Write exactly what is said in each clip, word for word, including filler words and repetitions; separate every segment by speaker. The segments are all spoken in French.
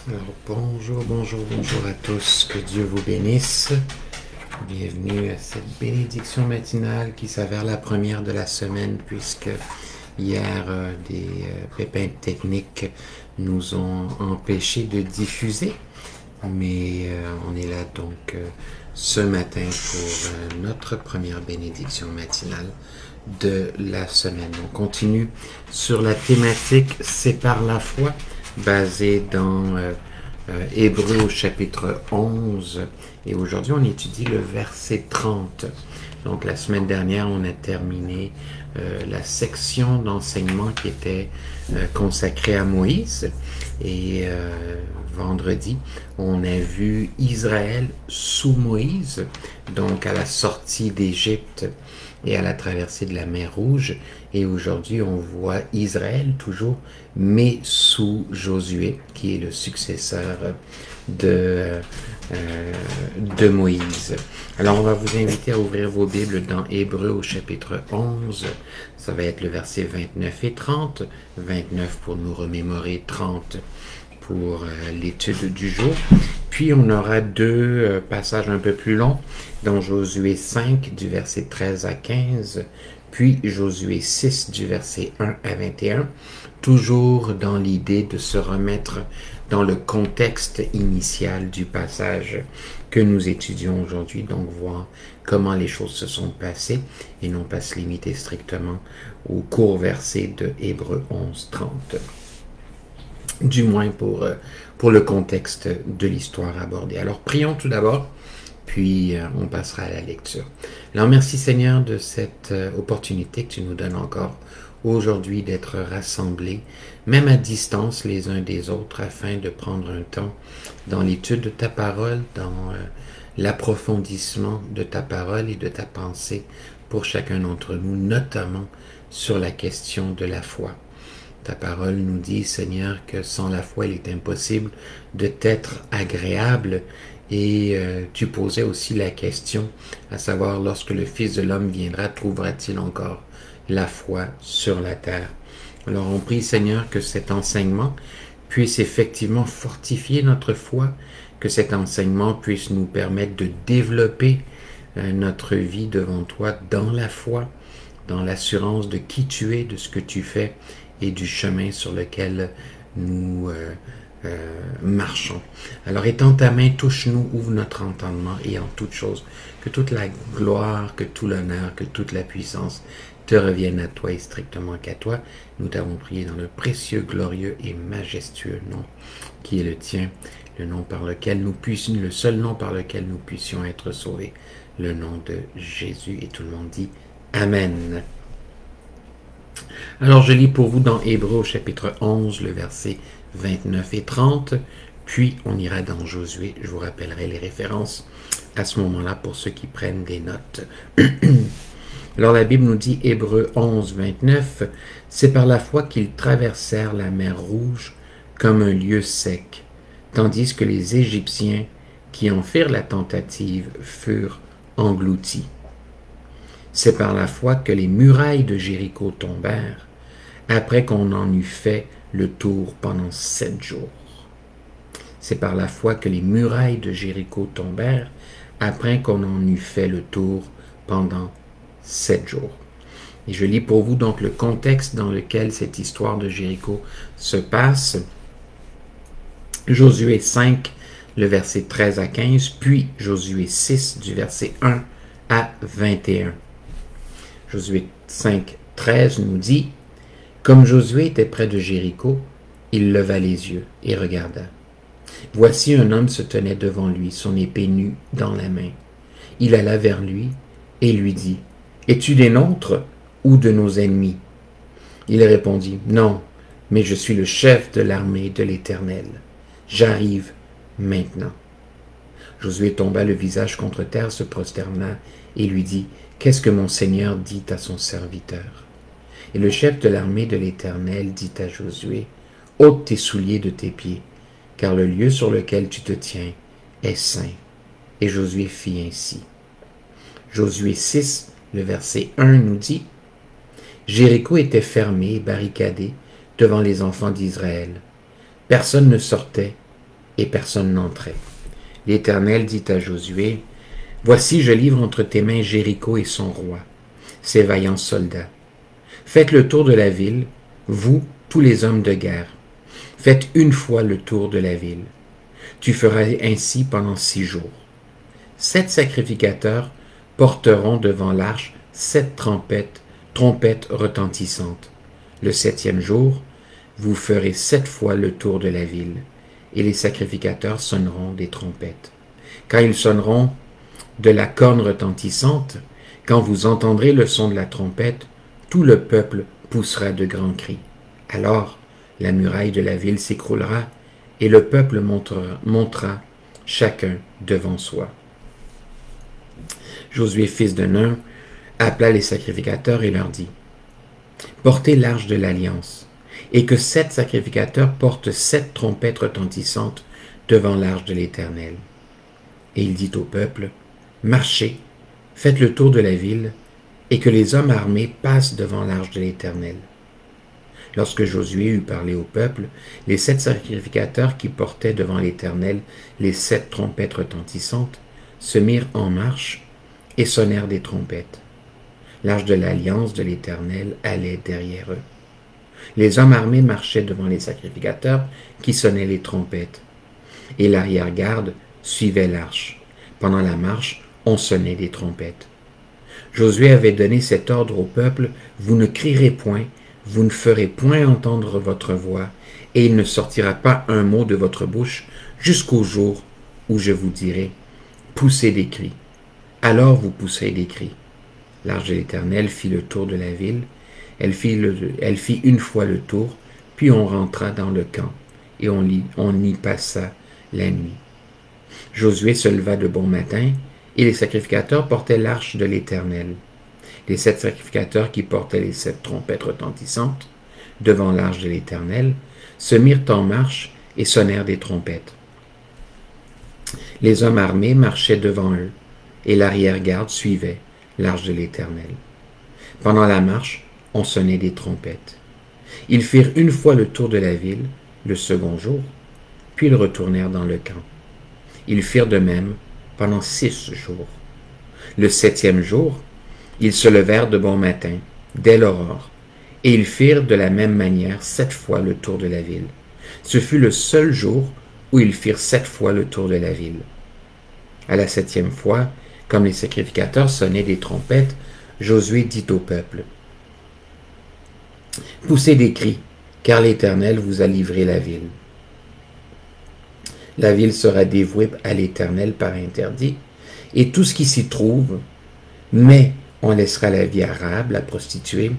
Speaker 1: Alors bonjour, bonjour, bonjour à tous, que Dieu vous bénisse. Bienvenue à cette bénédiction matinale qui s'avère la première de la semaine puisque hier euh, des euh, pépins techniques nous ont empêchés de diffuser. Mais euh, on est là donc euh, ce matin pour euh, notre première bénédiction matinale de la semaine. On continue sur la thématique C'est par la foi, basée dans euh, euh, Hébreux au chapitre onze. Et aujourd'hui, on étudie le verset trente. Donc la semaine dernière, on a terminé euh, la section d'enseignement qui était euh, consacrée à Moïse. Et euh, vendredi, on a vu Israël sous Moïse, donc à la sortie d'Égypte et à la traversée de la mer Rouge. Et aujourd'hui, on voit Israël toujours, mais sous Josué, qui est le successeur de, euh, de Moïse. Alors, on va vous inviter à ouvrir vos Bibles dans Hébreux au chapitre onze. Ça va être le verset vingt-neuf et trente. vingt-neuf pour nous remémorer, trente pour euh, l'étude du jour. Puis on aura deux euh, passages un peu plus longs, dans Josué cinq du verset treize à quinze, puis Josué six du verset un à vingt et un, toujours dans l'idée de se remettre dans le contexte initial du passage que nous étudions aujourd'hui, donc voir comment les choses se sont passées et non pas se limiter strictement au court verset de Hébreux onze trente. Du moins pour, pour le contexte de l'histoire abordée. Alors prions tout d'abord, puis euh, on passera à la lecture. Alors merci Seigneur de cette euh, opportunité que tu nous donnes encore aujourd'hui d'être rassemblés, même à distance les uns des autres, afin de prendre un temps dans l'étude de ta parole, dans euh, l'approfondissement de ta parole et de ta pensée pour chacun d'entre nous, notamment sur la question de la foi. Ta parole nous dit, Seigneur, que sans la foi, il est impossible de t'être agréable. Et euh, tu posais aussi la question, à savoir, lorsque le Fils de l'homme viendra, trouvera-t-il encore la foi sur la terre? Alors on prie, Seigneur, que cet enseignement puisse effectivement fortifier notre foi, que cet enseignement puisse nous permettre de développer euh, notre vie devant toi dans la foi, dans l'assurance de qui tu es, de ce que tu fais, et du chemin sur lequel nous euh, euh, marchons. Alors, étends ta main, touche-nous, ouvre notre entendement, et en toute chose, que toute la gloire, que tout l'honneur, que toute la puissance te reviennent à toi et strictement qu'à toi. Nous t'avons prié dans le précieux, glorieux et majestueux nom qui est le tien, le nom par lequel nous puissions, le seul nom par lequel nous puissions être sauvés, le nom de Jésus. Et tout le monde dit Amen. Alors je lis pour vous dans Hébreux au chapitre onze, le verset vingt-neuf et trente, puis on ira dans Josué, je vous rappellerai les références à ce moment-là pour ceux qui prennent des notes. Alors la Bible nous dit, Hébreux onze, vingt-neuf, « C'est par la foi qu'ils traversèrent la mer Rouge comme un lieu sec, tandis que les Égyptiens qui en firent la tentative furent engloutis. C'est par la foi que les murailles de Jéricho tombèrent, après qu'on en eut fait le tour pendant sept jours. C'est par la foi que les murailles de Jéricho tombèrent, après qu'on en eut fait le tour pendant sept jours. » Et je lis pour vous donc le contexte dans lequel cette histoire de Jéricho se passe. Josué cinq, le verset treize à quinze, puis Josué six, du verset un à vingt et un. Josué cinq, treize nous dit, « Comme Josué était près de Jéricho, il leva les yeux et regarda. Voici un homme se tenait devant lui, son épée nue dans la main. Il alla vers lui et lui dit, « Es-tu des nôtres ou de nos ennemis ?» Il répondit, « Non, mais je suis le chef de l'armée de l'Éternel. J'arrive maintenant. » Josué tomba le visage contre terre, se prosterna et lui dit, « Qu'est-ce que mon Seigneur dit à son serviteur ?» Et le chef de l'armée de l'Éternel dit à Josué, « Ôte tes souliers de tes pieds, car le lieu sur lequel tu te tiens est saint. » Et Josué fit ainsi. Josué six, le verset un nous dit, « Jéricho était fermé et barricadé devant les enfants d'Israël. Personne ne sortait et personne n'entrait. L'Éternel dit à Josué, « Voici, je livre entre tes mains Jéricho et son roi, ses vaillants soldats. Faites le tour de la ville, vous, tous les hommes de guerre. Faites une fois le tour de la ville. Tu feras ainsi pendant six jours. Sept sacrificateurs porteront devant l'arche sept trompettes, trompettes retentissantes. Le septième jour, vous ferez sept fois le tour de la ville, et les sacrificateurs sonneront des trompettes. Quand ils sonneront de la corne retentissante, quand vous entendrez le son de la trompette, tout le peuple poussera de grands cris. Alors, la muraille de la ville s'écroulera, et le peuple montera, montera chacun devant soi. » Josué, fils de Nun, appela les sacrificateurs et leur dit, « Portez l'arche de l'Alliance, et que sept sacrificateurs portent sept trompettes retentissantes devant l'arche de l'Éternel. » Et il dit au peuple, « Marchez, faites le tour de la ville, et que les hommes armés passent devant l'arche de l'Éternel. » Lorsque Josué eut parlé au peuple, les sept sacrificateurs qui portaient devant l'Éternel les sept trompettes retentissantes se mirent en marche et sonnèrent des trompettes. L'arche de l'Alliance de l'Éternel allait derrière eux. Les hommes armés marchaient devant les sacrificateurs qui sonnaient les trompettes, et l'arrière-garde suivait l'arche. Pendant la marche, on sonnait des trompettes. Josué avait donné cet ordre au peuple, « Vous ne crierez point, vous ne ferez point entendre votre voix, et il ne sortira pas un mot de votre bouche jusqu'au jour où je vous dirai, poussez des cris. Alors vous pousserez des cris. » L'arche de l'Éternel fit le tour de la ville, elle fit, le, elle fit une fois le tour, puis on rentra dans le camp, et on y, on y passa la nuit. Josué se leva de bon matin, et les sacrificateurs portaient l'arche de l'Éternel. Les sept sacrificateurs qui portaient les sept trompettes retentissantes devant l'arche de l'Éternel se mirent en marche et sonnèrent des trompettes. Les hommes armés marchaient devant eux, et l'arrière-garde suivait l'arche de l'Éternel. Pendant la marche, on sonnait des trompettes. Ils firent une fois le tour de la ville, le second jour, puis ils retournèrent dans le camp. Ils firent de même pendant six jours. Le septième jour, ils se levèrent de bon matin, dès l'aurore, et ils firent de la même manière sept fois le tour de la ville. Ce fut le seul jour où ils firent sept fois le tour de la ville. À la septième fois, comme les sacrificateurs sonnaient des trompettes, Josué dit au peuple, « Poussez des cris, car l'Éternel vous a livré la ville. La ville sera dévouée à l'Éternel par interdit, et tout ce qui s'y trouve, mais on laissera la vie à Rahab, la prostituée,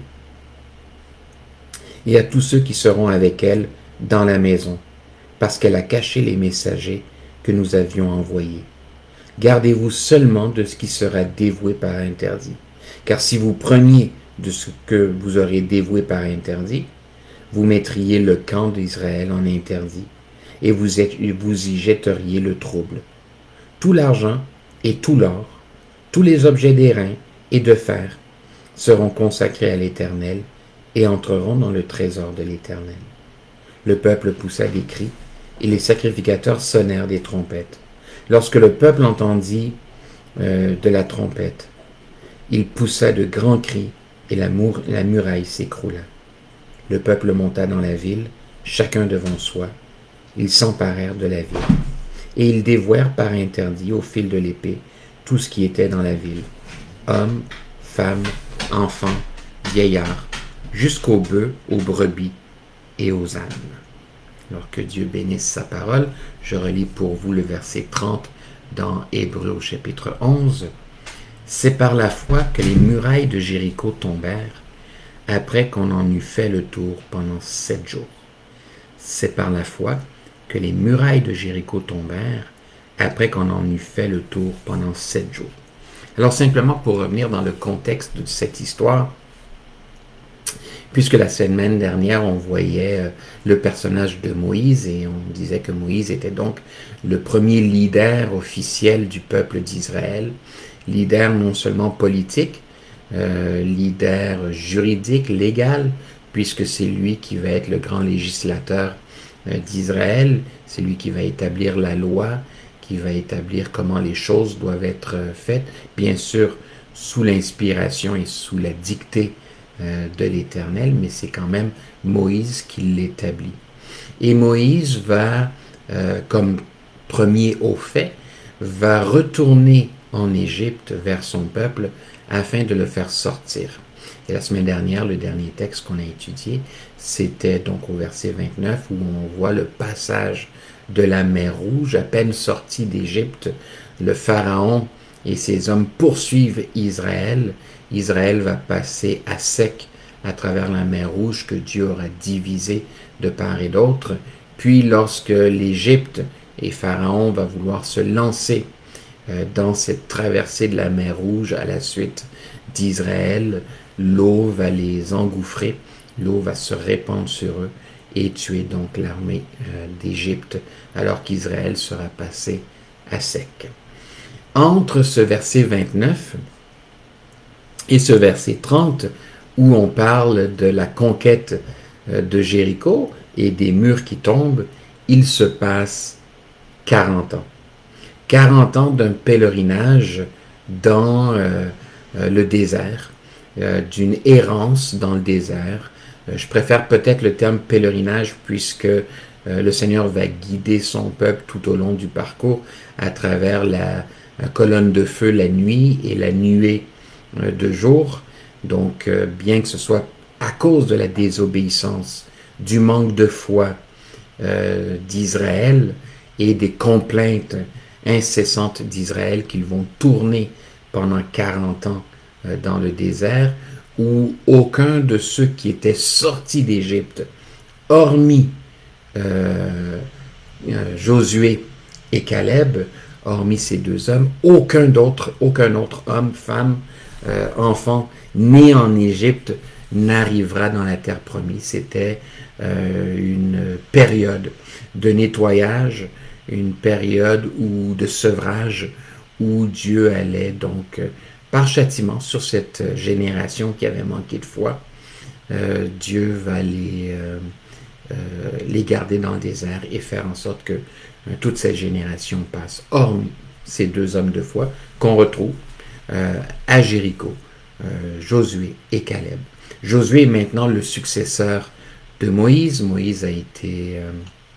Speaker 1: et à tous ceux qui seront avec elle dans la maison, parce qu'elle a caché les messagers que nous avions envoyés. Gardez-vous seulement de ce qui sera dévoué par interdit, car si vous preniez de ce que vous aurez dévoué par interdit, vous mettriez le camp d'Israël en interdit, et vous, êtes, vous y jetteriez le trouble. Tout l'argent et tout l'or, tous les objets d'airain et de fer seront consacrés à l'Éternel et entreront dans le trésor de l'Éternel. » Le peuple poussa des cris, et les sacrificateurs sonnèrent des trompettes. Lorsque le peuple entendit euh, de la trompette, il poussa de grands cris, et la, mur, la muraille s'écroula. Le peuple monta dans la ville, chacun devant soi. Ils s'emparèrent de la ville, et ils dévouèrent par interdit au fil de l'épée tout ce qui était dans la ville, hommes, femmes, enfants, vieillards, jusqu'aux bœufs, aux brebis et aux ânes. Alors que Dieu bénisse sa parole, je relis pour vous le verset trente dans Hébreux au chapitre onze. « C'est par la foi que les murailles de Jéricho tombèrent, après qu'on en eut fait le tour pendant sept jours. C'est par la foi que les murailles de Jéricho tombèrent, après qu'on en eut fait le tour pendant sept jours. » Alors simplement pour revenir dans le contexte de cette histoire, puisque la semaine dernière on voyait euh, le personnage de Moïse et on disait que Moïse était donc le premier leader officiel du peuple d'Israël, leader non seulement politique, euh, leader juridique, légal, puisque c'est lui qui va être le grand législateur euh, d'Israël. C'est lui qui va établir la loi, qui va établir comment les choses doivent être euh, faites, bien sûr sous l'inspiration et sous la dictée euh, de l'Éternel, mais c'est quand même Moïse qui l'établit. Et Moïse va, euh, comme premier au fait, va retourner en Égypte vers son peuple afin de le faire sortir. Et la semaine dernière, le dernier texte qu'on a étudié, c'était donc au verset vingt-neuf où on voit le passage de la mer Rouge, à peine sorti d'Égypte. Le Pharaon et ses hommes poursuivent Israël. Israël va passer à sec à travers la mer Rouge que Dieu aura divisée de part et d'autre. Puis lorsque l'Égypte et Pharaon va vouloir se lancer euh, dans cette traversée de la mer Rouge à la suite d'Israël, l'eau va les engouffrer, l'eau va se répandre sur eux et tuer donc l'armée euh, d'Égypte alors qu'Israël sera passé à sec. Entre ce verset vingt-neuf et ce verset trente, où on parle de la conquête euh, de Jéricho et des murs qui tombent, il se passe quarante ans. quarante ans d'un pèlerinage dans euh, euh, le désert, euh, d'une errance dans le désert. Euh, je préfère peut-être le terme pèlerinage puisque euh, le Seigneur va guider son peuple tout au long du parcours à travers la, la colonne de feu la nuit et la nuée euh, de jour. Donc, euh, bien que ce soit à cause de la désobéissance, du manque de foi euh, d'Israël et des complaintes incessantes d'Israël qu'ils vont tourner pendant quarante ans euh, dans le désert, où aucun de ceux qui étaient sortis d'Égypte, hormis euh, euh, Josué et Caleb, hormis ces deux hommes, aucun d'autre, aucun autre homme, femme, euh, enfant né en Égypte n'arrivera dans la terre promise. C'était euh, une période de nettoyage, une période où, de sevrage, où Dieu allait donc, euh, par châtiment sur cette génération qui avait manqué de foi, euh, Dieu va les, euh, euh, les garder dans le désert et faire en sorte que euh, toute cette génération passe, hormis ces deux hommes de foi qu'on retrouve euh, à Jéricho, euh, Josué et Caleb. Josué est maintenant le successeur de Moïse. Moïse a été euh,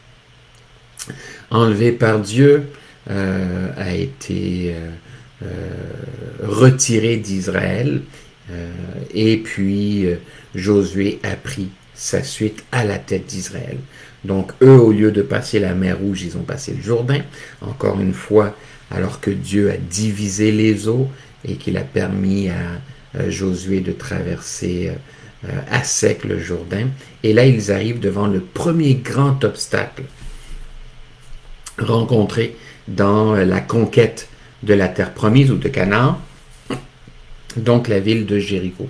Speaker 1: enlevé par Dieu, euh, a été euh, euh, retiré d'Israël, euh, et puis euh, Josué a pris sa suite à la tête d'Israël. Donc eux, au lieu de passer la mer Rouge, ils ont passé le Jourdain, encore une fois, alors que Dieu a divisé les eaux et qu'il a permis à euh, Josué de traverser euh, à sec le Jourdain. Et là, ils arrivent devant le premier grand obstacle rencontré dans la conquête de la terre promise ou de Canaan, donc la ville de Jéricho.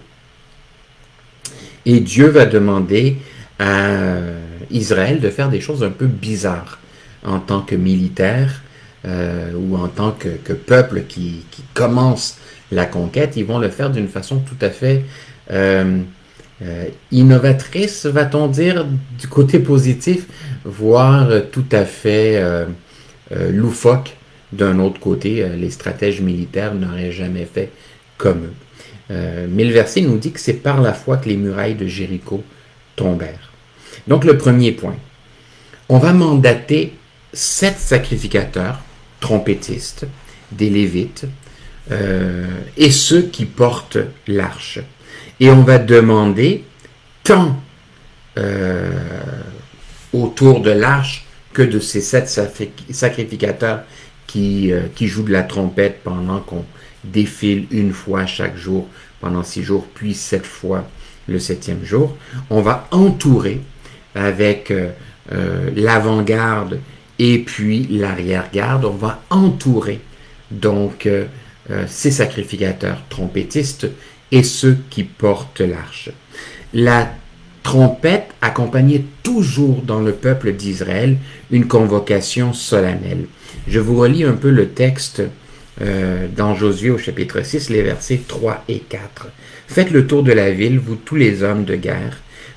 Speaker 1: Et Dieu va demander à Israël de faire des choses un peu bizarres en tant que militaire euh, ou en tant que, que peuple qui, qui commence la conquête. Ils vont le faire d'une façon tout à fait euh, euh, innovatrice, va-t-on dire, du côté positif, voire tout à fait euh, euh, loufoque d'un autre côté. Euh, les stratèges militaires n'auraient jamais fait comme eux. Euh, mais le verset nous dit que c'est par la foi que les murailles de Jéricho tombèrent. Donc le premier point, on va mandater sept sacrificateurs, trompettistes, des Lévites, euh, et ceux qui portent l'arche. Et on va demander tant euh, autour de l'arche que de ces sept sacrificateurs qui, euh, qui jouent de la trompette pendant qu'on défile une fois chaque jour pendant six jours, puis sept fois le septième jour. On va entourer avec euh, euh, l'avant-garde et puis l'arrière-garde, on va entourer donc euh, euh, ces sacrificateurs trompettistes et ceux qui portent l'arche. La trompette accompagnait toujours dans le peuple d'Israël une convocation solennelle. Je vous relis un peu le texte euh, dans Josué au chapitre six, les versets trois et quatre. « Faites le tour de la ville, vous tous les hommes de guerre.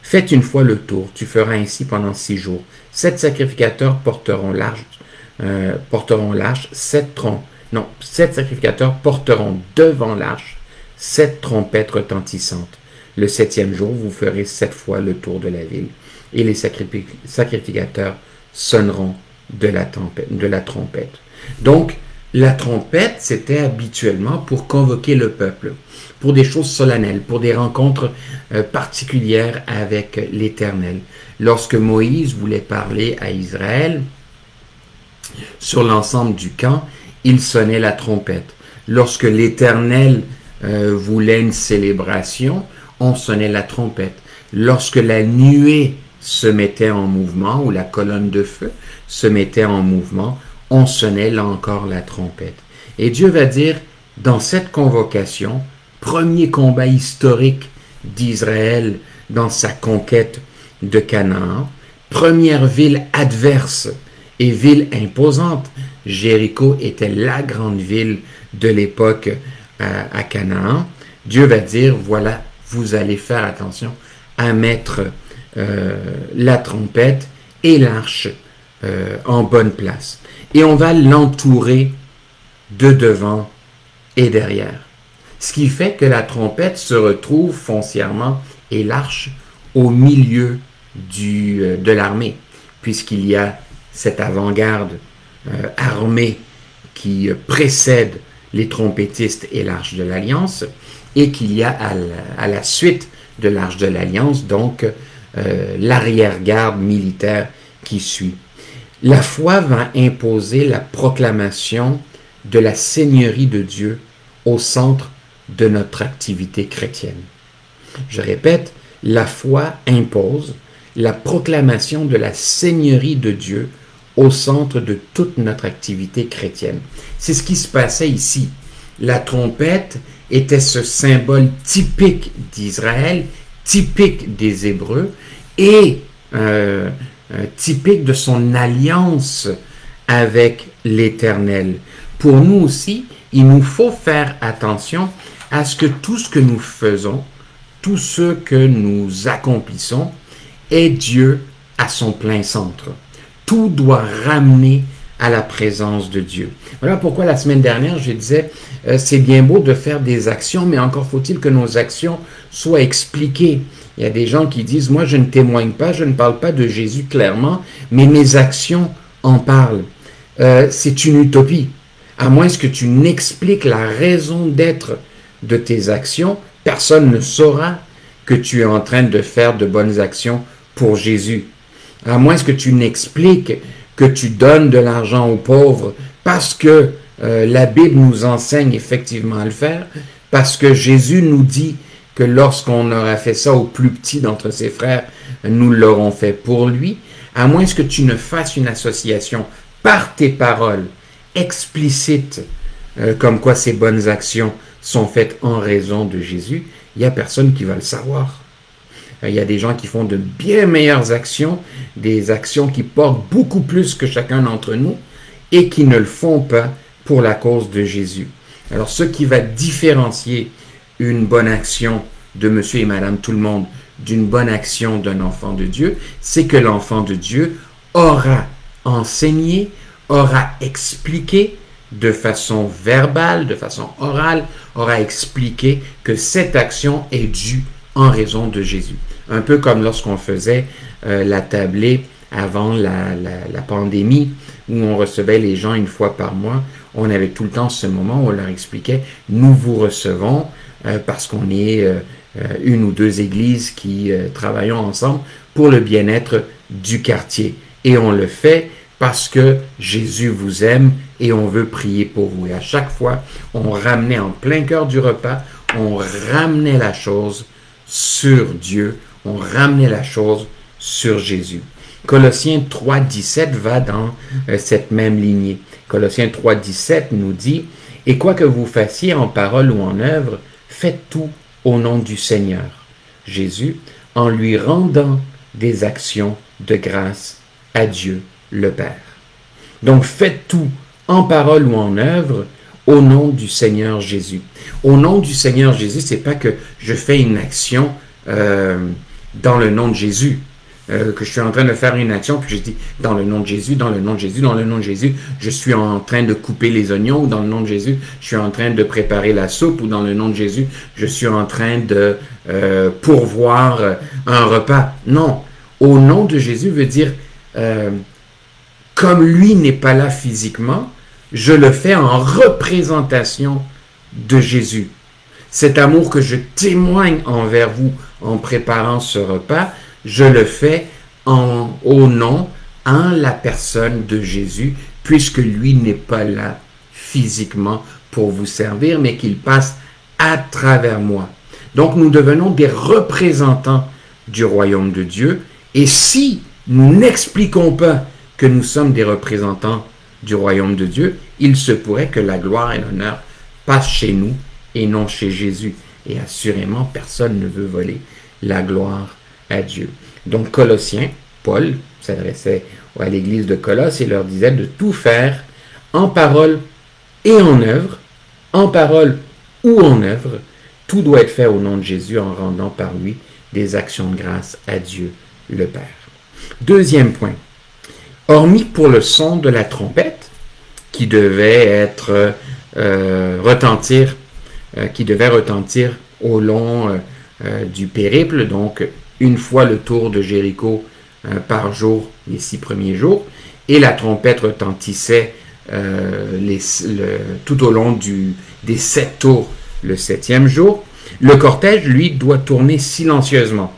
Speaker 1: Faites une fois le tour, tu feras ainsi pendant six jours. Sept sacrificateurs porteront l'arche, euh, porteront l'arche, sept troncs. Non, sept sacrificateurs porteront devant l'arche sept trompettes retentissantes. Le septième jour, vous ferez sept fois le tour de la ville, et les sacrificateurs sonneront de la, tempête, de la trompette. Donc, la trompette, c'était habituellement pour convoquer le peuple, pour des choses solennelles, pour des rencontres euh, particulières avec l'Éternel. Lorsque Moïse voulait parler à Israël sur l'ensemble du camp, il sonnait la trompette. Lorsque l'Éternel euh, voulait une célébration, on sonnait la trompette. Lorsque la nuée se mettait en mouvement, ou la colonne de feu se mettait en mouvement, on sonnait là encore la trompette. Et Dieu va dire, dans cette convocation, premier combat historique d'Israël dans sa conquête de Canaan, première ville adverse et ville imposante. Jéricho était la grande ville de l'époque à, à Canaan. Dieu va dire, voilà, vous allez faire attention à mettre euh, la trompette et l'arche euh, en bonne place. Et on va l'entourer de devant et derrière. Ce qui fait que la trompette se retrouve foncièrement, et l'arche, au milieu du, euh, de l'armée, puisqu'il y a cette avant-garde euh, armée qui euh, précède les trompettistes et l'arche de l'Alliance, et qu'il y a à la, à la suite de l'arche de l'Alliance, donc euh, l'arrière-garde militaire qui suit. La foi va imposer la proclamation de la Seigneurie de Dieu au centre de notre activité chrétienne. Je répète, la foi impose la proclamation de la Seigneurie de Dieu au centre de toute notre activité chrétienne. C'est ce qui se passait ici. La trompette était ce symbole typique d'Israël, typique des Hébreux et euh, euh, typique de son alliance avec l'Éternel. Pour nous aussi, il nous faut faire attention à ce que tout ce que nous faisons, tout ce que nous accomplissons, ait Dieu à son plein centre. Tout doit ramener à la présence de Dieu. Voilà pourquoi la semaine dernière, je disais, euh, c'est bien beau de faire des actions, mais encore faut-il que nos actions soient expliquées. Il y a des gens qui disent, moi je ne témoigne pas, je ne parle pas de Jésus clairement, mais mes actions en parlent. Euh, c'est une utopie. À moins que tu n'expliques la raison d'être de tes actions, personne ne saura que tu es en train de faire de bonnes actions pour Jésus. À moins que tu n'expliques que tu donnes de l'argent aux pauvres parce que euh, la Bible nous enseigne effectivement à le faire, parce que Jésus nous dit que lorsqu'on aura fait ça au plus petit d'entre ses frères, nous l'aurons fait pour lui. À moins que tu ne fasses une association par tes paroles explicites, euh, comme quoi ces bonnes actions sont faites en raison de Jésus, il n'y a personne qui va le savoir. Il y a des gens qui font de bien meilleures actions, des actions qui portent beaucoup plus que chacun d'entre nous et qui ne le font pas pour la cause de Jésus. Alors, ce qui va différencier une bonne action de monsieur et madame tout le monde d'une bonne action d'un enfant de Dieu, c'est que l'enfant de Dieu aura enseigné, aura expliqué de façon verbale, de façon orale, aura expliqué que cette action est due en raison de Jésus. Un peu comme lorsqu'on faisait euh, la tablée avant la, la, la pandémie, où on recevait les gens une fois par mois. On avait tout le temps ce moment où on leur expliquait, nous vous recevons euh, parce qu'on est euh, une ou deux églises qui euh, travaillons ensemble pour le bien-être du quartier. Et on le fait parce que Jésus vous aime et on veut prier pour vous. Et à chaque fois, on ramenait en plein cœur du repas, on ramenait la chose sur Dieu, on ramenait la chose sur Jésus. Colossiens trois, dix-sept va dans euh, cette même lignée. Colossiens trois, dix-sept nous dit « Et quoi que vous fassiez en parole ou en œuvre, faites tout au nom du Seigneur, Jésus, en lui rendant des actions de grâce à Dieu le Père. » Donc faites tout en parole ou en œuvre au nom du Seigneur Jésus. Au nom du Seigneur Jésus, c'est pas que je fais une action euh, dans le nom de Jésus. Euh, que je suis en train de faire une action, puis je dis dans le nom de Jésus, dans le nom de Jésus, dans le nom de Jésus, je suis en train de couper les oignons, ou dans le nom de Jésus, je suis en train de préparer la soupe, ou dans le nom de Jésus, je suis en train de euh, pourvoir un repas. Non, au nom de Jésus veut dire, euh, comme lui n'est pas là physiquement, je le fais en représentation de Jésus. Cet amour que je témoigne envers vous en préparant ce repas, je le fais en, au nom, en la personne de Jésus, puisque lui n'est pas là physiquement pour vous servir, mais qu'il passe à travers moi. Donc nous devenons des représentants du royaume de Dieu, et si nous n'expliquons pas que nous sommes des représentants du royaume de Dieu, il se pourrait que la gloire et l'honneur passent chez nous et non chez Jésus. Et assurément, personne ne veut voler la gloire à Dieu. Donc Colossiens, Paul s'adressait à l'église de Colosse et leur disait de tout faire en parole et en œuvre, en parole ou en œuvre, tout doit être fait au nom de Jésus en rendant par lui des actions de grâce à Dieu le Père. Deuxième point, hormis pour le son de la trompette qui devait être euh, retentir, euh, qui devait retentir au long euh, euh, du périple, donc une fois le tour de Jéricho euh, par jour, les six premiers jours, et la trompette retentissait euh, les, le, tout au long du, des sept tours le septième jour. Le cortège, lui, doit tourner silencieusement.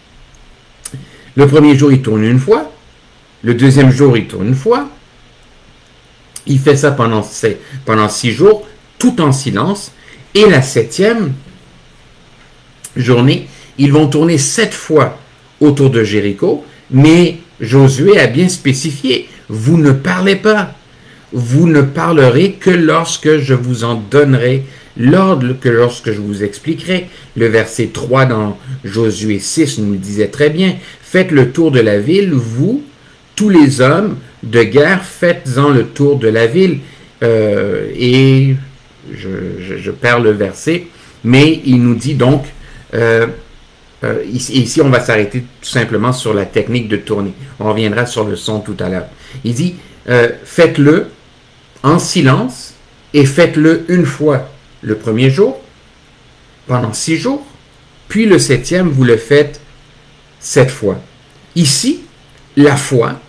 Speaker 1: Le premier jour, il tourne une fois. Le deuxième jour, il tourne une fois. Il fait ça pendant, pendant six jours, tout en silence. Et la septième journée, ils vont tourner sept fois autour de Jéricho, mais Josué a bien spécifié, vous ne parlez pas, vous ne parlerez que lorsque je vous en donnerai l'ordre, que lorsque je vous expliquerai. Le verset trois dans Josué six nous le disait très bien, faites le tour de la ville, vous, tous les hommes de guerre, faites-en le tour de la ville. Euh, et je, je, je perds le verset, mais il nous dit donc, euh, Euh, ici, ici, on va s'arrêter tout simplement sur la technique de tourner. On reviendra sur le son tout à l'heure. Il dit, euh, faites-le en silence et faites-le une fois le premier jour, pendant six jours, puis le septième, vous le faites sept fois. Ici, la foi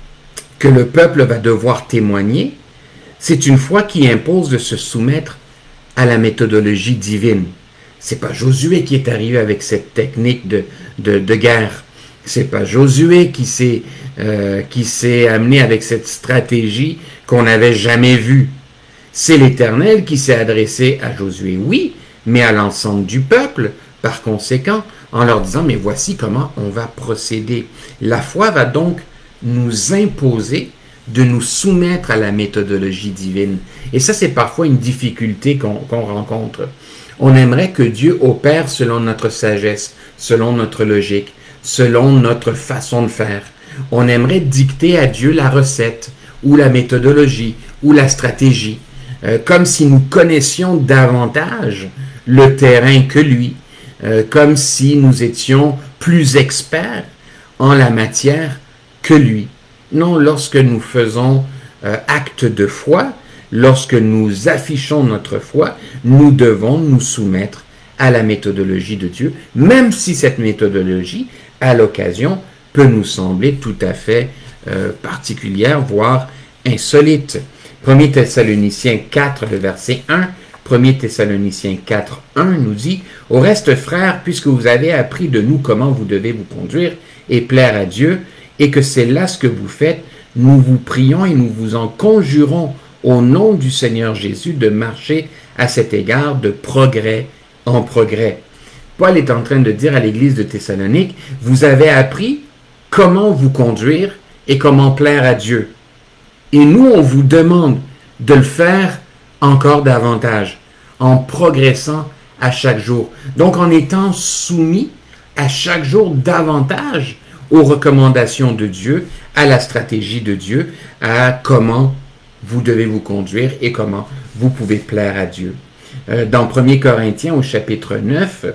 Speaker 1: que le peuple va devoir témoigner, c'est une foi qui impose de se soumettre à la méthodologie divine. C'est pas Josué qui est arrivé avec cette technique de, de, de guerre. C'est pas Josué qui s'est euh, qui s'est amené avec cette stratégie qu'on n'avait jamais vue. C'est l'Éternel qui s'est adressé à Josué, oui, mais à l'ensemble du peuple, par conséquent, en leur disant, mais voici comment on va procéder. La foi va donc nous imposer de nous soumettre à la méthodologie divine. Et ça, c'est parfois une difficulté qu'on qu'on rencontre. On aimerait que Dieu opère selon notre sagesse, selon notre logique, selon notre façon de faire. On aimerait dicter à Dieu la recette, ou la méthodologie, ou la stratégie, euh, comme si nous connaissions davantage le terrain que lui, euh, comme si nous étions plus experts en la matière que lui. Non, lorsque nous faisons euh, acte de foi, lorsque nous affichons notre foi, nous devons nous soumettre à la méthodologie de Dieu, même si cette méthodologie, à l'occasion, peut nous sembler tout à fait euh, particulière, voire insolite. premier Thessaloniciens quatre, le verset un, premier Thessaloniciens quatre, un nous dit « Au reste, frères, puisque vous avez appris de nous comment vous devez vous conduire et plaire à Dieu, et que c'est là ce que vous faites, nous vous prions et nous vous en conjurons au nom du Seigneur Jésus de marcher à cet égard de progrès en progrès. » Paul est en train de dire à l'église de Thessalonique, vous avez appris comment vous conduire et comment plaire à Dieu. Et nous, on vous demande de le faire encore davantage, en progressant à chaque jour. Donc, en étant soumis à chaque jour davantage aux recommandations de Dieu, à la stratégie de Dieu, à comment vous devez vous conduire et comment vous pouvez plaire à Dieu. Euh, dans premier Corinthiens au chapitre neuf,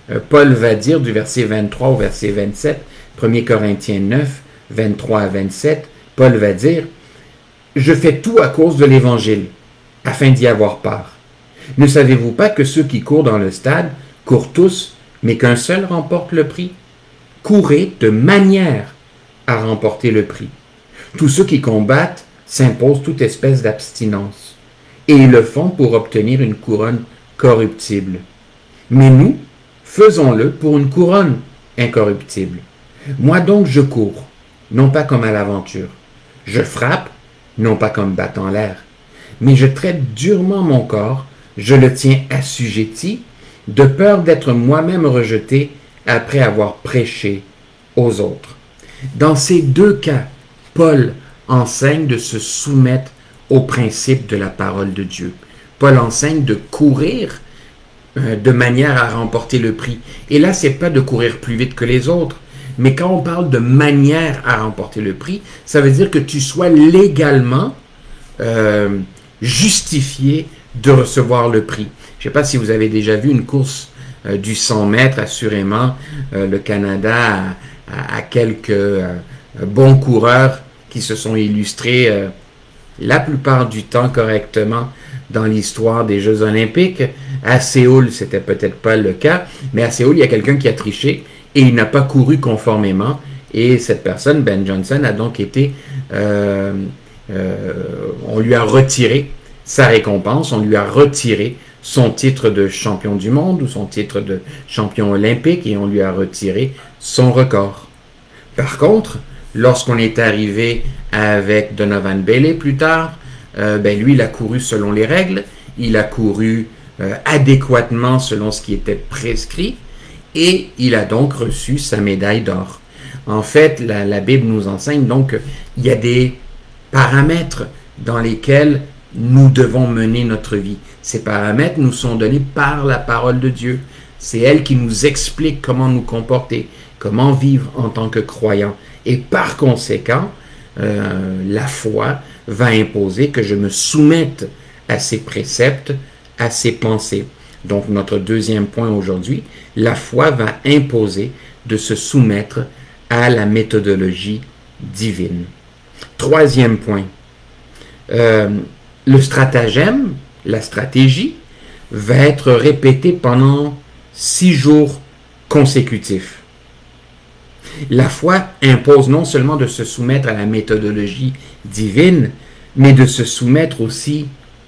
Speaker 1: Euh, Paul va dire du verset vingt-trois au verset vingt-sept, premier Corinthiens neuf, vingt-trois à vingt-sept, Paul va dire « Je fais tout à cause de l'Évangile, afin d'y avoir part. Ne savez-vous pas que ceux qui courent dans le stade courent tous, mais qu'un seul remporte le prix? Courez de manière à remporter le prix. Tous ceux qui combattent s'imposent toute espèce d'abstinence, et ils le font pour obtenir une couronne corruptible. Mais nous, faisons-le pour une couronne incorruptible. Moi donc je cours, non pas comme à l'aventure. Je frappe, non pas comme battant l'air. Mais je traite durement mon corps, je le tiens assujetti, de peur d'être moi-même rejeté après avoir prêché aux autres. » Dans ces deux cas, Paul enseigne de se soumettre au principe de la parole de Dieu. Paul enseigne de courir euh, de manière à remporter le prix. Et là, c'est pas de courir plus vite que les autres, mais quand on parle de manière à remporter le prix, ça veut dire que tu sois légalement euh, justifié de recevoir le prix. Je ne sais pas si vous avez déjà vu une course euh, du cent mètres, assurément, euh, le Canada a, a, a quelques euh, bons coureurs qui se sont illustrés euh, la plupart du temps correctement dans l'histoire des Jeux olympiques. À Séoul, c'était peut-être pas le cas, mais à Séoul, il y a quelqu'un qui a triché et il n'a pas couru conformément. Et cette personne, Ben Johnson, a donc été... Euh, euh, on lui a retiré sa récompense, on lui a retiré son titre de champion du monde ou son titre de champion olympique et on lui a retiré son record. Par contre, lorsqu'on est arrivé avec Donovan Bailey plus tard, euh, ben lui, il a couru selon les règles, il a couru euh, adéquatement selon ce qui était prescrit et il a donc reçu sa médaille d'or. En fait, la, la Bible nous enseigne donc qu'il y a des paramètres dans lesquels nous devons mener notre vie. Ces paramètres nous sont donnés par la parole de Dieu. C'est elle qui nous explique comment nous comporter, comment vivre en tant que croyants. Et par conséquent, euh, la foi va imposer que je me soumette à ses préceptes, à ses pensées. Donc notre deuxième point aujourd'hui, la foi va imposer de se soumettre à la méthodologie divine. Troisième point, euh, le stratagème, la stratégie, va être répétée pendant six jours consécutifs. La foi impose non seulement de se soumettre à la méthodologie divine, mais de se soumettre aussi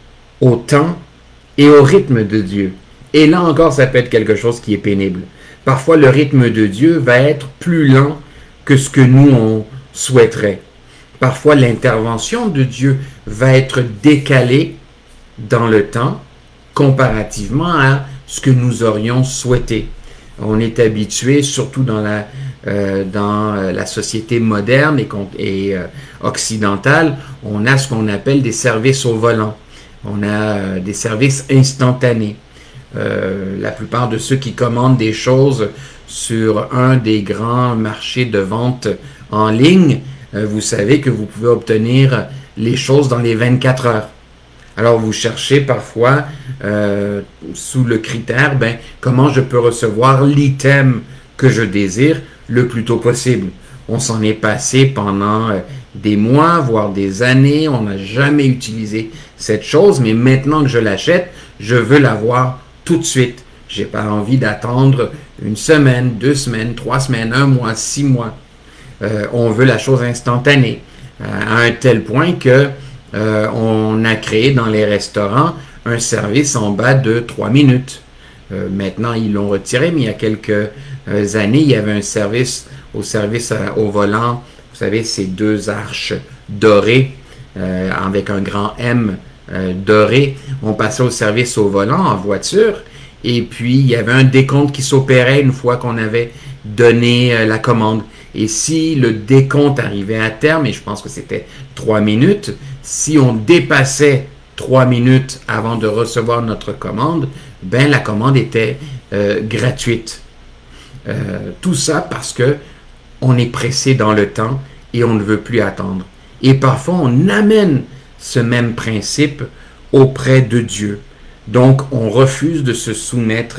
Speaker 1: au temps et au rythme de Dieu. Et là encore, ça peut être quelque chose qui est pénible. Parfois, le rythme de Dieu va être plus lent que ce que nous, on souhaiterait. Parfois, l'intervention de Dieu va être décalée dans le temps comparativement à ce que nous aurions souhaité. On est habitué, surtout dans la, euh, dans la société moderne et, et euh, occidentale, on a ce qu'on appelle des services au volant. On a euh, des services instantanés. Euh, la plupart de ceux qui commandent des choses sur un des grands marchés de vente en ligne, euh, vous savez que vous pouvez obtenir les choses dans les vingt-quatre heures. Alors vous cherchez parfois euh, sous le critère, ben, comment je peux recevoir l'item que je désire le plus tôt possible. On s'en est passé pendant euh, des mois, voire des années, on n'a jamais utilisé cette chose, mais maintenant que je l'achète, je veux l'avoir tout de suite. J'ai pas envie d'attendre une semaine, deux semaines, trois semaines, un mois, six mois. Euh, on veut la chose instantanée, euh, à un tel point que Euh, on a créé dans les restaurants un service en bas de trois minutes. Euh, maintenant, ils l'ont retiré, mais il y a quelques euh, années, il y avait un service au service euh, au volant. Vous savez, ces deux arches dorées euh, avec un grand M euh, doré. On passait au service au volant en voiture et puis il y avait un décompte qui s'opérait une fois qu'on avait donné euh, la commande. Et si le décompte arrivait à terme, et je pense que c'était trois minutes, si on dépassait trois minutes avant de recevoir notre commande, ben la commande était euh, gratuite. Euh, tout ça parce que on est pressé dans le temps et on ne veut plus attendre. Et parfois, on amène ce même principe auprès de Dieu. Donc, on refuse de se soumettre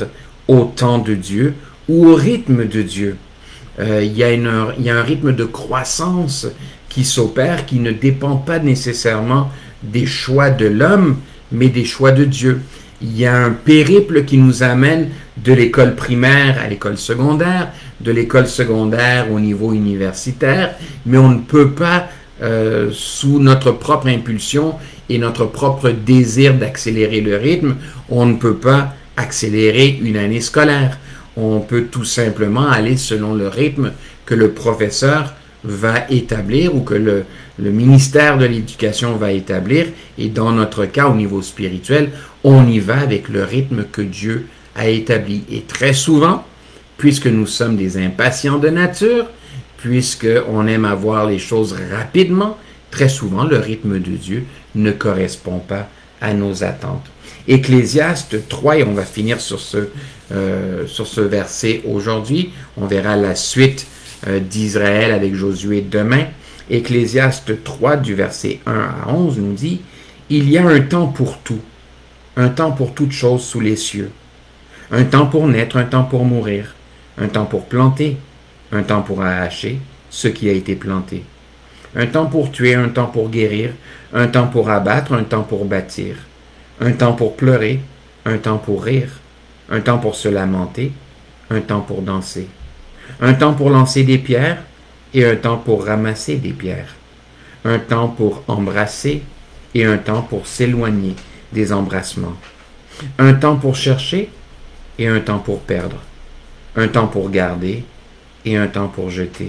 Speaker 1: au temps de Dieu ou au rythme de Dieu. Euh, il y a une, il y a un rythme de croissance qui s'opère, qui ne dépend pas nécessairement des choix de l'homme, mais des choix de Dieu. Il y a un périple qui nous amène de l'école primaire à l'école secondaire, de l'école secondaire au niveau universitaire, mais on ne peut pas, euh, sous notre propre impulsion et notre propre désir d'accélérer le rythme, on ne peut pas accélérer une année scolaire. On peut tout simplement aller selon le rythme que le professeur va établir ou que le, le ministère de l'Éducation va établir. Et dans notre cas, au niveau spirituel, on y va avec le rythme que Dieu a établi. Et très souvent, puisque nous sommes des impatients de nature, puisqu'on aime avoir les choses rapidement, très souvent, le rythme de Dieu ne correspond pas à nos attentes. Ecclésiaste trois, et on va finir sur ce, euh, sur ce verset aujourd'hui. On verra la suite euh, d'Israël avec Josué demain. Ecclésiaste trois, du verset un à onze, nous dit « Il y a un temps pour tout, un temps pour toutes choses sous les cieux, un temps pour naître, un temps pour mourir, un temps pour planter, un temps pour arracher ce qui a été planté, un temps pour tuer, un temps pour guérir, un temps pour abattre, un temps pour bâtir, un temps pour pleurer, un temps pour rire, un temps pour se lamenter, un temps pour danser, un temps pour lancer des pierres et un temps pour ramasser des pierres, un temps pour embrasser et un temps pour s'éloigner des embrassements, un temps pour chercher et un temps pour perdre, un temps pour garder et un temps pour jeter,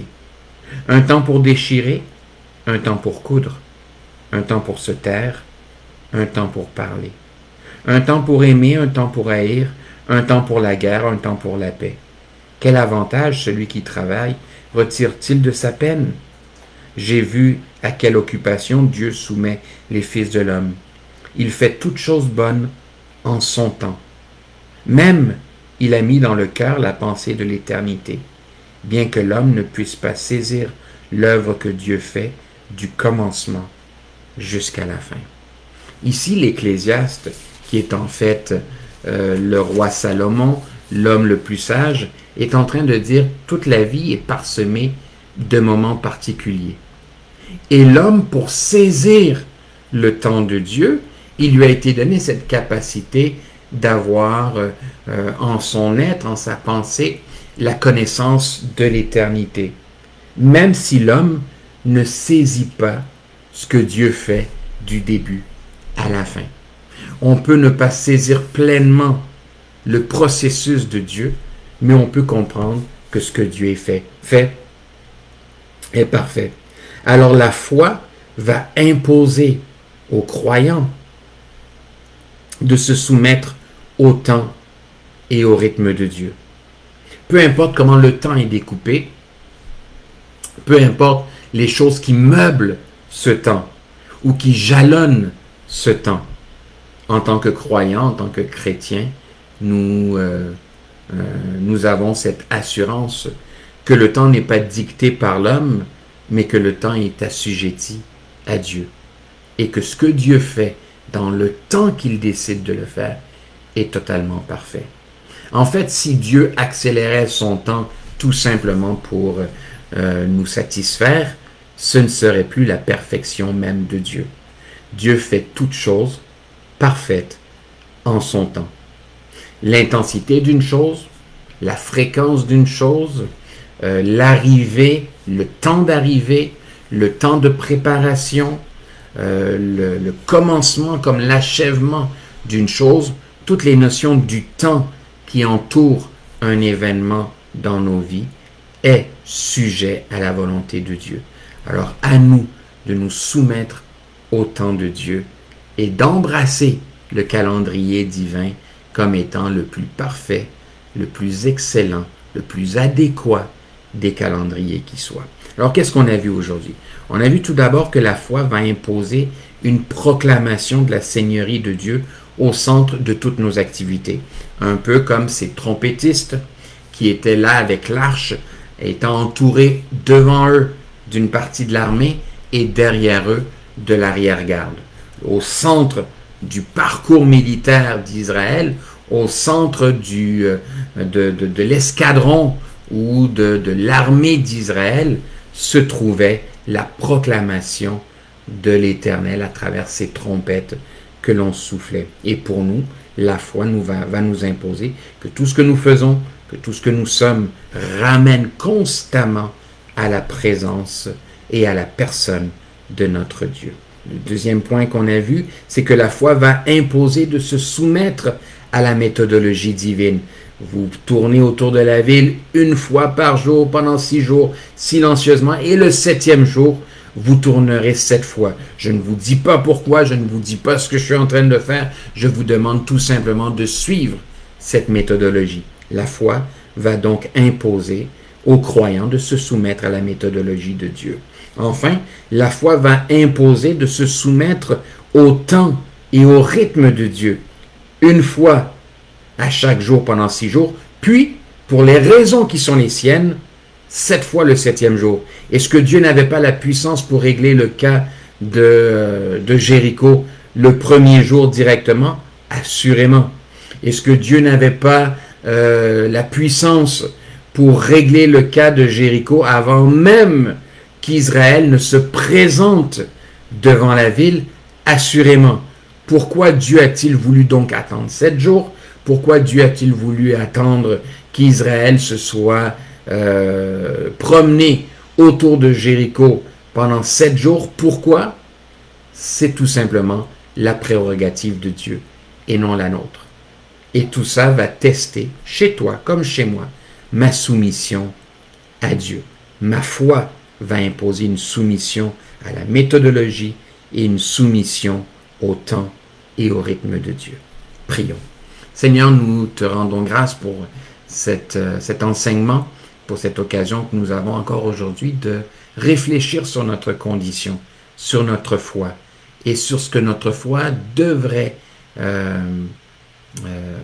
Speaker 1: un temps pour déchirer, un temps pour coudre, un temps pour se taire, un temps pour parler, un temps pour aimer, un temps pour haïr, un temps pour la guerre, un temps pour la paix. Quel avantage celui qui travaille retire-t-il de sa peine? J'ai vu à quelle occupation Dieu soumet les fils de l'homme. Il fait toutes choses bonnes en son temps. Même il a mis dans le cœur la pensée de l'éternité, bien que l'homme ne puisse pas saisir l'œuvre que Dieu fait du commencement jusqu'à la fin. Ici, l'Ecclésiaste, qui est en fait euh, le roi Salomon, l'homme le plus sage, est en train de dire toute la vie est parsemée de moments particuliers. Et l'homme, pour saisir le temps de Dieu, il lui a été donné cette capacité d'avoir euh, euh, en son être, en sa pensée, la connaissance de l'éternité. Même si l'homme ne saisit pas ce que Dieu fait du début à la fin. On peut ne pas saisir pleinement le processus de Dieu, mais on peut comprendre que ce que Dieu est fait, fait est parfait. Alors la foi va imposer aux croyants de se soumettre au temps et au rythme de Dieu. Peu importe comment le temps est découpé, peu importe les choses qui meublent ce temps ou qui jalonnent ce temps. En tant que croyants, en tant que chrétiens, nous, euh, euh, nous avons cette assurance que le temps n'est pas dicté par l'homme, mais que le temps est assujetti à Dieu. Et que ce que Dieu fait dans le temps qu'il décide de le faire est totalement parfait. En fait, si Dieu accélérait son temps tout simplement pour euh, nous satisfaire, ce ne serait plus la perfection même de Dieu. Dieu fait toutes choses parfaites en son temps. L'intensité d'une chose, la fréquence d'une chose, euh, l'arrivée, le temps d'arrivée, le temps de préparation, euh, le, le commencement comme l'achèvement d'une chose, toutes les notions du temps qui entourent un événement dans nos vies est sujet à la volonté de Dieu. Alors à nous de nous soumettre au temps de Dieu et d'embrasser le calendrier divin comme étant le plus parfait, le plus excellent, le plus adéquat des calendriers qui soient. Alors qu'est-ce qu'on a vu aujourd'hui? On a vu tout d'abord que la foi va imposer une proclamation de la Seigneurie de Dieu au centre de toutes nos activités. Un peu comme ces trompettistes qui étaient là avec l'arche, étant entourés devant eux d'une partie de l'armée et derrière eux de l'arrière-garde. Au centre du parcours militaire d'Israël, au centre du, de, de, de l'escadron ou de, de l'armée d'Israël, se trouvait la proclamation de l'Éternel à travers ces trompettes que l'on soufflait. Et pour nous, la foi nous va, va nous imposer que tout ce que nous faisons, que tout ce que nous sommes, ramène constamment à la présence et à la personne de notre Dieu. Le deuxième point qu'on a vu, c'est que la foi va imposer de se soumettre à la méthodologie divine. Vous tournez autour de la ville une fois par jour pendant six jours, silencieusement, et le septième jour, vous tournerez sept fois. Je ne vous dis pas pourquoi, je ne vous dis pas ce que je suis en train de faire, je vous demande tout simplement de suivre cette méthodologie. La foi va donc imposer aux croyants de se soumettre à la méthodologie de Dieu. Enfin, la foi va imposer de se soumettre au temps et au rythme de Dieu, une fois à chaque jour pendant six jours, puis, pour les raisons qui sont les siennes, sept fois le septième jour. Est-ce que Dieu n'avait pas la puissance pour régler le cas de, de Jéricho le premier jour directement? Assurément. Est-ce que Dieu n'avait pas euh, la puissance pour régler le cas de Jéricho avant même qu'Israël ne se présente devant la ville? Assurément. Pourquoi Dieu a-t-il voulu donc attendre sept jours? Pourquoi Dieu a-t-il voulu attendre qu'Israël se soit euh, promené autour de Jéricho pendant sept jours? Pourquoi? C'est tout simplement la prérogative de Dieu et non la nôtre. Et tout ça va tester, chez toi comme chez moi, ma soumission à Dieu. Ma foi va imposer une soumission à la méthodologie et une soumission au temps et au rythme de Dieu. Prions. Seigneur, nous te rendons grâce pour cette, euh, cet enseignement, pour cette occasion que nous avons encore aujourd'hui de réfléchir sur notre condition, sur notre foi et sur ce que notre foi devrait euh, euh,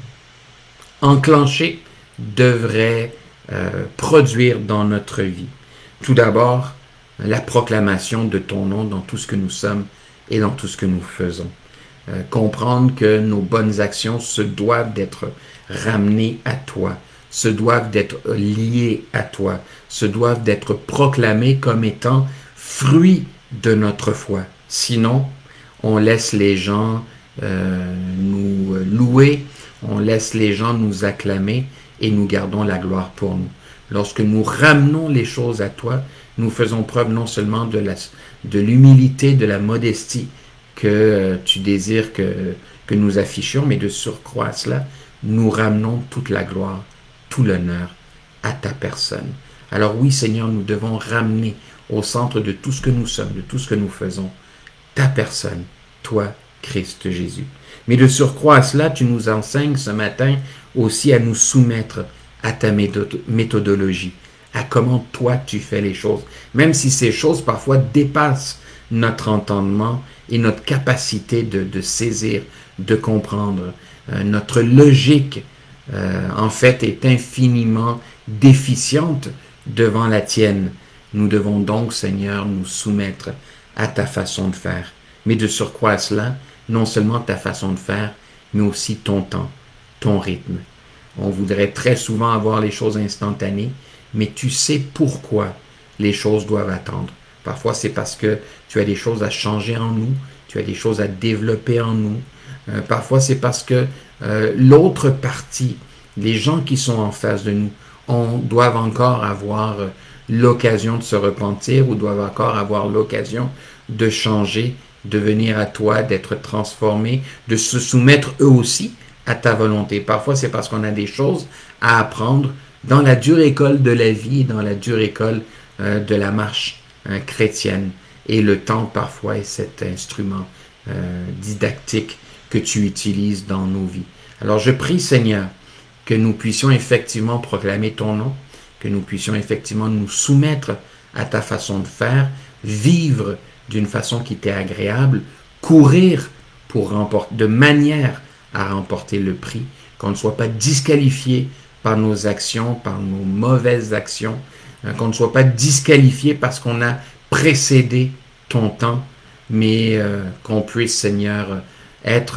Speaker 1: enclencher, devrait euh, produire dans notre vie. Tout d'abord, la proclamation de ton nom dans tout ce que nous sommes et dans tout ce que nous faisons. Euh, comprendre que nos bonnes actions se doivent d'être ramenées à toi, se doivent d'être liées à toi, se doivent d'être proclamées comme étant fruits de notre foi. Sinon, on laisse les gens euh, nous louer, on laisse les gens nous acclamer et nous gardons la gloire pour nous. Lorsque nous ramenons les choses à toi, nous faisons preuve non seulement de, la, de l'humilité, de la modestie, que euh, tu désires que, que nous affichions, mais de surcroît à cela, nous ramenons toute la gloire, tout l'honneur à ta personne. Alors oui, Seigneur, nous devons ramener au centre de tout ce que nous sommes, de tout ce que nous faisons, ta personne, toi, Christ Jésus. Mais de surcroît à cela, tu nous enseignes ce matin aussi à nous soumettre à ta méthodologie, à comment toi tu fais les choses, même si ces choses parfois dépassent notre entendement et notre capacité de, de saisir, de comprendre. Euh, notre logique, euh, en fait, est infiniment déficiente devant la tienne. Nous devons donc, Seigneur, nous soumettre à ta façon de faire. Mais de surcroît à cela, non seulement ta façon de faire, mais aussi ton temps, ton rythme. On voudrait très souvent avoir les choses instantanées, mais tu sais pourquoi les choses doivent attendre. Parfois, c'est parce que tu as des choses à changer en nous, tu as des choses à développer en nous. Euh, parfois, c'est parce que euh, l'autre partie, les gens qui sont en face de nous, on, doivent encore avoir l'occasion de se repentir ou doivent encore avoir l'occasion de changer, de venir à toi, d'être transformés, de se soumettre eux aussi à ta volonté. Parfois, c'est parce qu'on a des choses à apprendre dans la dure école de la vie, dans la dure école euh, de la marche euh, chrétienne. Et le temps, parfois, est cet instrument euh, didactique que tu utilises dans nos vies. Alors, je prie, Seigneur, que nous puissions effectivement proclamer ton nom, que nous puissions effectivement nous soumettre à ta façon de faire, vivre d'une façon qui t'est agréable, courir pour remporter, de manière à remporter le prix, qu'on ne soit pas disqualifié par nos actions, par nos mauvaises actions, qu'on ne soit pas disqualifié parce qu'on a précédé ton temps, mais euh, qu'on puisse, Seigneur, être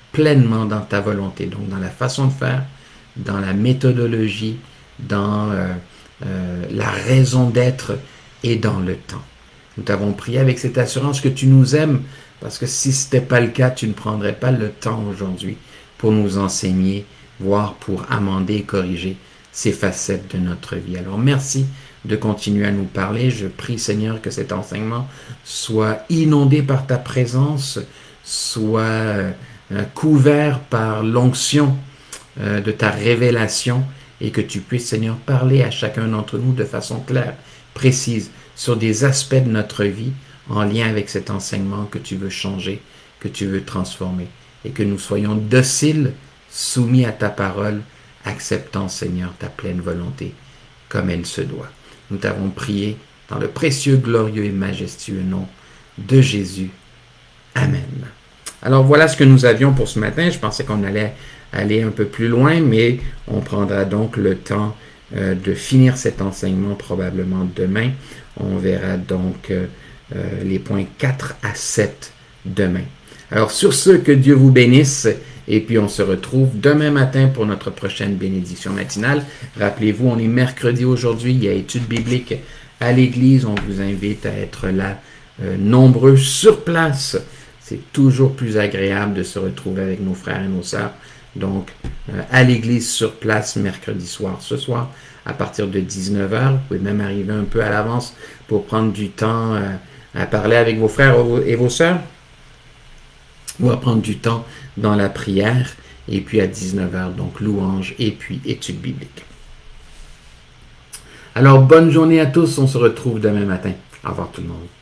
Speaker 1: pleinement dans ta volonté, donc dans la façon de faire, dans la méthodologie, dans euh, euh, la raison d'être et dans le temps. Nous t'avons prié avec cette assurance que tu nous aimes, parce que si ce n'était pas le cas, tu ne prendrais pas le temps aujourd'hui pour nous enseigner, voire pour amender et corriger ces facettes de notre vie. Alors merci de continuer à nous parler. Je prie, Seigneur, que cet enseignement soit inondé par ta présence, soit euh, couvert par l'onction euh, de ta révélation, et que tu puisses, Seigneur, parler à chacun d'entre nous de façon claire, précise, sur des aspects de notre vie en lien avec cet enseignement que tu veux changer, que tu veux transformer, et que nous soyons dociles, soumis à ta parole, acceptant, Seigneur, ta pleine volonté, comme elle se doit. Nous t'avons prié dans le précieux, glorieux et majestueux nom de Jésus. Amen. Alors voilà ce que nous avions pour ce matin. Je pensais qu'on allait aller un peu plus loin, mais on prendra donc le temps euh, de finir cet enseignement probablement demain. On verra donc euh, euh, les points quatre à sept demain. Alors sur ce, que Dieu vous bénisse, et puis on se retrouve demain matin pour notre prochaine bénédiction matinale. Rappelez-vous, on est mercredi aujourd'hui, il y a études bibliques à l'église, on vous invite à être là euh, nombreux sur place. C'est toujours plus agréable de se retrouver avec nos frères et nos sœurs. Donc, euh, à l'église sur place, mercredi soir, ce soir, à partir de dix-neuf heures. Vous pouvez même arriver un peu à l'avance pour prendre du temps euh, à parler avec vos frères et vos sœurs, ou à prendre du temps dans la prière. Et puis à dix-neuf heures, donc louange et puis études bibliques. Alors, bonne journée à tous. On se retrouve demain matin. Au revoir tout le monde.